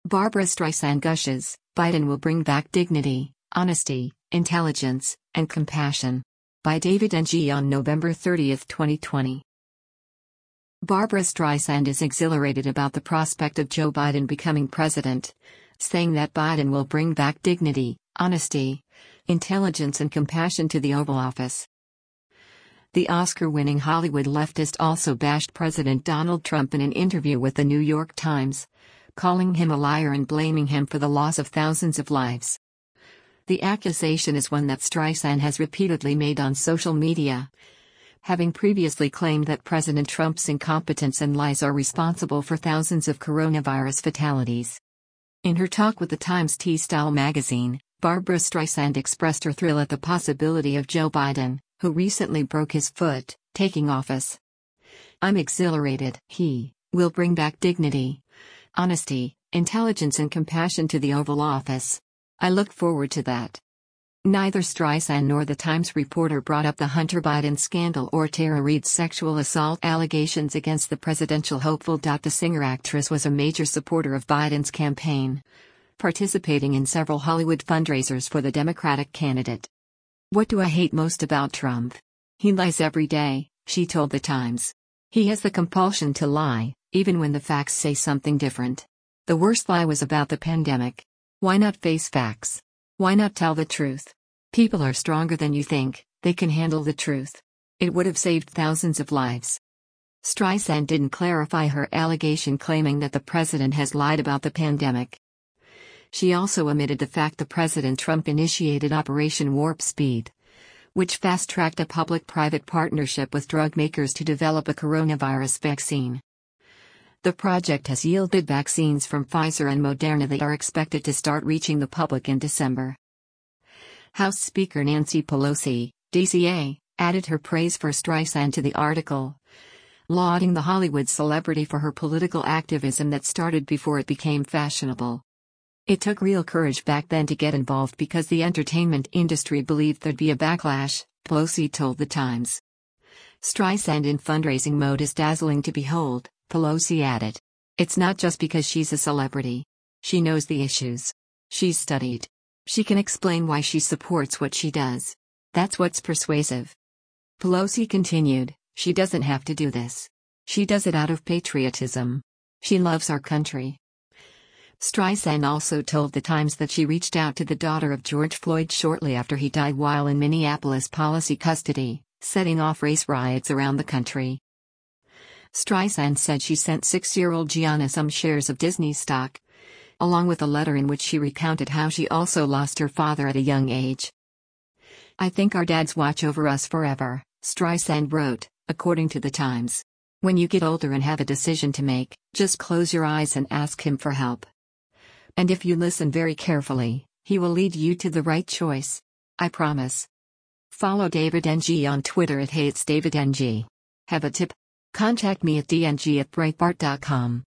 Barbra Streisand gushes, Biden will bring back dignity, honesty, intelligence, and compassion. By David Ng on November 30, 2020. Barbra Streisand is exhilarated about the prospect of Joe Biden becoming president, saying that Biden will bring back dignity, honesty, intelligence and compassion to the Oval Office. The Oscar-winning Hollywood leftist also bashed President Donald Trump in an interview with the New York Times, calling him a liar and blaming him for the loss of thousands of lives. The accusation is one that Streisand has repeatedly made on social media, having previously claimed that President Trump's incompetence and lies are responsible for thousands of coronavirus fatalities. In her talk with the Times T-Style magazine, Barbra Streisand expressed her thrill at the possibility of Joe Biden, who recently broke his foot, taking office. "I'm exhilarated. He will bring back dignity, honesty, intelligence and compassion to the Oval Office. I look forward to that." Neither Streisand nor the Times reporter brought up the Hunter Biden scandal or Tara Reade's sexual assault allegations against the presidential hopeful. The singer-actress was a major supporter of Biden's campaign, participating in several Hollywood fundraisers for the Democratic candidate. "What do I hate most about Trump? He lies every day," she told the Times. "He has the compulsion to lie, even when the facts say something different. The worst lie was about the pandemic. Why not face facts? Why not tell the truth? People are stronger than you think, they can handle the truth. It would have saved thousands of lives." Streisand didn't clarify her allegation claiming that the president has lied about the pandemic. She also omitted the fact that President Trump initiated Operation Warp Speed, which fast-tracked a public-private partnership with drug makers to develop a coronavirus vaccine. The project has yielded vaccines from Pfizer and Moderna that are expected to start reaching the public in December. House Speaker Nancy Pelosi, DCA, added her praise for Streisand to the article, lauding the Hollywood celebrity for her political activism that started before it became fashionable. "It took real courage back then to get involved because the entertainment industry believed there'd be a backlash," Pelosi told the Times. "Streisand in fundraising mode is dazzling to behold," Pelosi added. "It's not just because she's a celebrity. She knows the issues. She's studied. She can explain why she supports what she does. That's what's persuasive." Pelosi continued, "She doesn't have to do this. She does it out of patriotism. She loves our country." Streisand also told the Times that she reached out to the daughter of George Floyd shortly after he died while in Minneapolis police custody, setting off race riots around the country. Streisand said she sent 6-year-old Gianna some shares of Disney stock, along with a letter in which she recounted how she also lost her father at a young age. "I think our dads watch over us forever," Streisand wrote, according to the Times. "When you get older and have a decision to make, just close your eyes and ask him for help. And if you listen very carefully, he will lead you to the right choice. I promise." Follow David Ng on Twitter at @HeyIt'sDavidNG. Have a tip? Contact me at dng@breitbart.com.